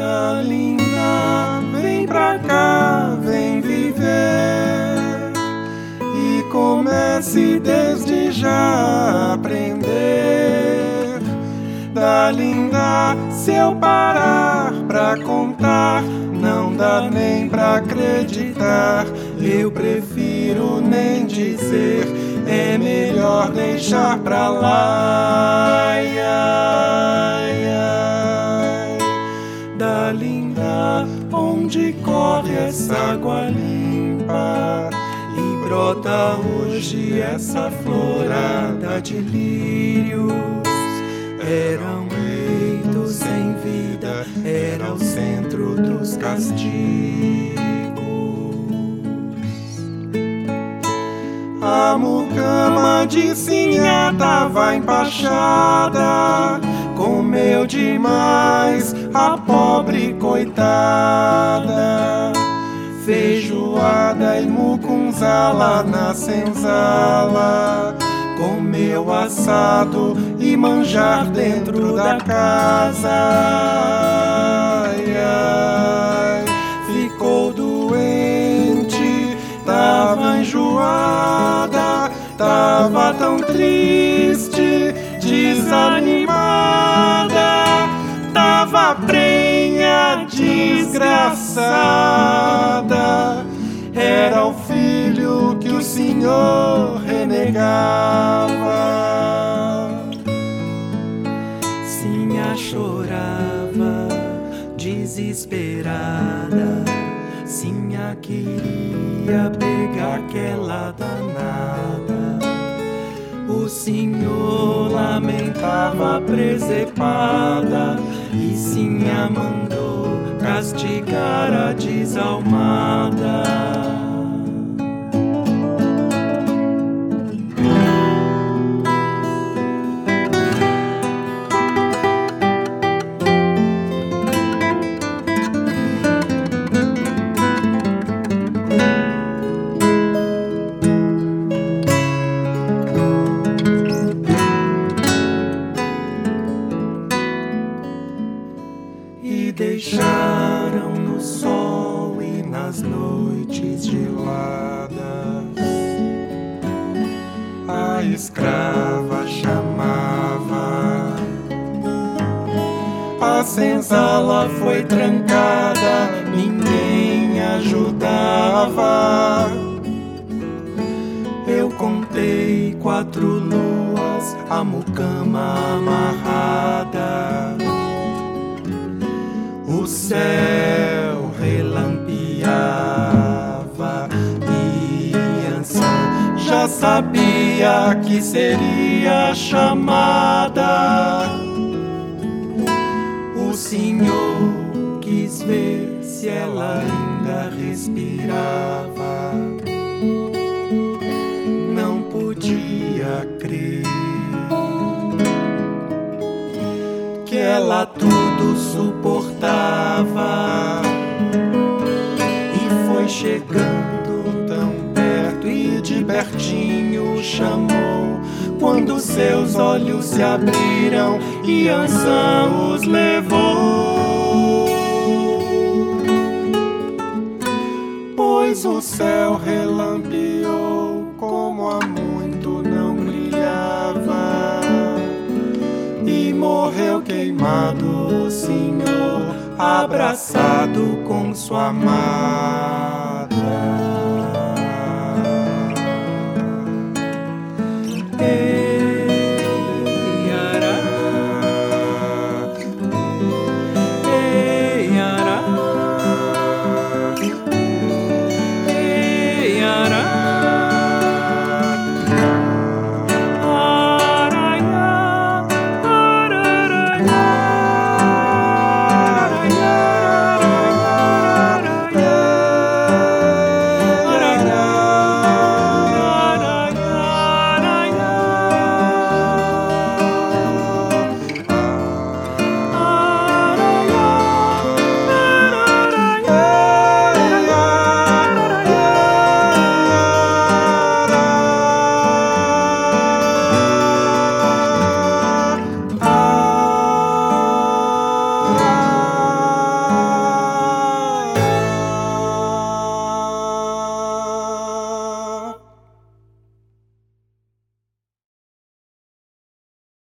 Dalinda, vem pra cá, vem viver e comece desde já a aprender. Dalinda, se eu parar pra contar, não dá nem pra acreditar. Eu prefiro nem dizer, é melhor deixar pra lá. Ai, ai, ai. Dalinda, onde corre essa água limpa e brota hoje essa florada de lírios? Eram leitos sem vida, era o centro dos castigos. A mucama de Sinhá tava empachada, comeu demais a pobre coitada. Feijoada e mucunzá lá na senzala, comeu assado e manjar dentro da casa. Ai, ai, ficou doente, tava enjoada, tava tão triste, desanimada, tava prenha, desgraçada. Era o filho que o Senhor renegava. Sinhá chorava, desesperada. Sinhá queria pegar aquela danada. O Senhor lamentava presepada e Sinhá mandou castigar a desalmada. E deixaram no sol e nas noites geladas a escrava chamava. A senzala foi trancada, ninguém ajudava. Eu contei 4 luas, a mucama amarrada. O céu relampeava e Iansã já sabia que seria chamada. O Senhor quis ver se ela ainda respirava. Não podia crer que ela tudo suportava. E foi chegando tão perto e de pertinho chamou. Quando seus olhos se abriram, Iansã os levou. Pois o céu relampeou como há muito não brilhava. E morreu queimado o Senhor, abraçado com sua amada.